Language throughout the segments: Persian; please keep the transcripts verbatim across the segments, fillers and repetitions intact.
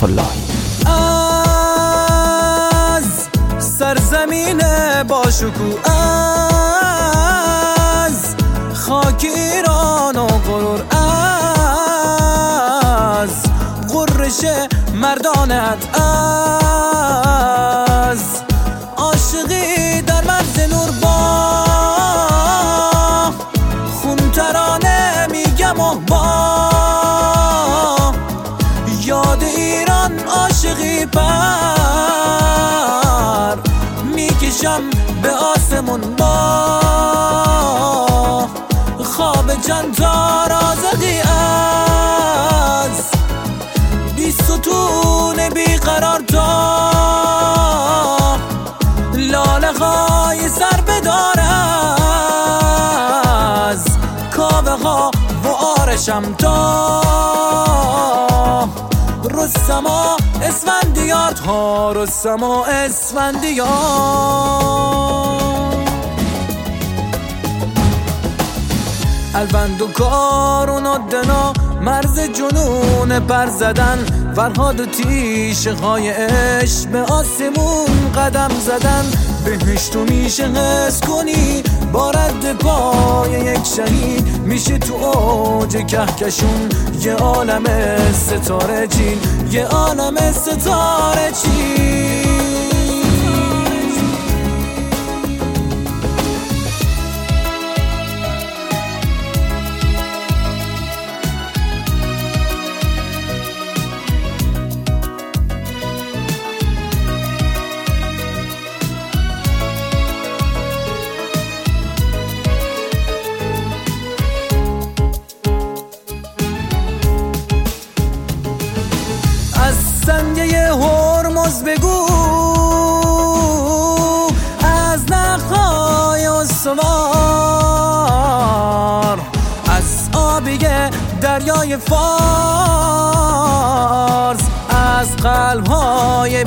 لطف اللهی. از سرزمین باشکوه، از خاک ایران و غرور، از غرش مردانت، از عاشقی در مرز نور، با خون ترانه میگم و با یاد ایران عاشقی پر میکشم به آسمون، با خواب چند تا رازقی از بی ستون بیقرار، تا لاله های سر بدار از کاوه ها و آرشم، تا رستم و اسفندیار، تا رستم و اسفندیار. الوند و کارون و دنا مرز جنون پر زدن، فرهاد و تیشه های عشق به آسمون قدم زدن. بهشت و میشه حس کنی با رد پای یک شهید، میشه تو اوج کهکشون یه عالم ستاره چین، یه عالم ستاره چین. سنگه هرمز بگو، از نخهای استوار، از آبیه دریای فارس، از قلب‌های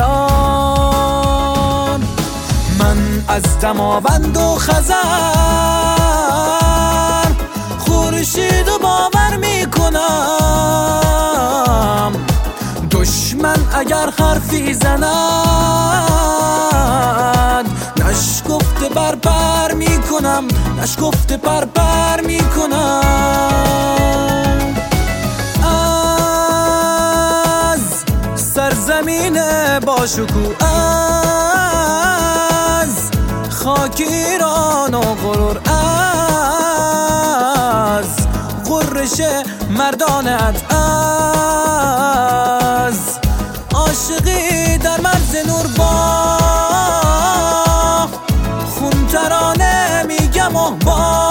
بیقرار. من از دماوند و خزر خورشید و باور میکنم، دشمن اگر حرفی زند نشکفته بر پر میکنم، نشکفته پر پر میکنم. از سرزمین باشکوه، از خاک ایران و غرور، از غرش مردانت، از عاشقی در مرز نور، با خون ترانه میگم و با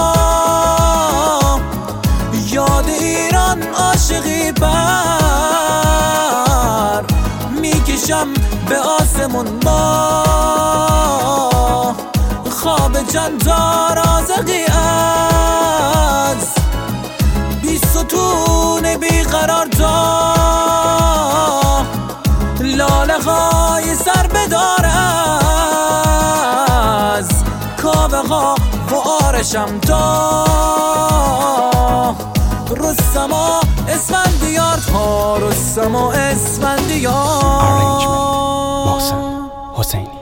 یاد ایران عاشقی پر میکشم به آسمون، با خواب چند تا رازقی از بی ستون بیقرار، تا لاله های سر بدار از کاوه ها و آرشم، تا رستم و اسفندیار، تا رستم و اسفندیار. آرنجمنت محسن حسینی.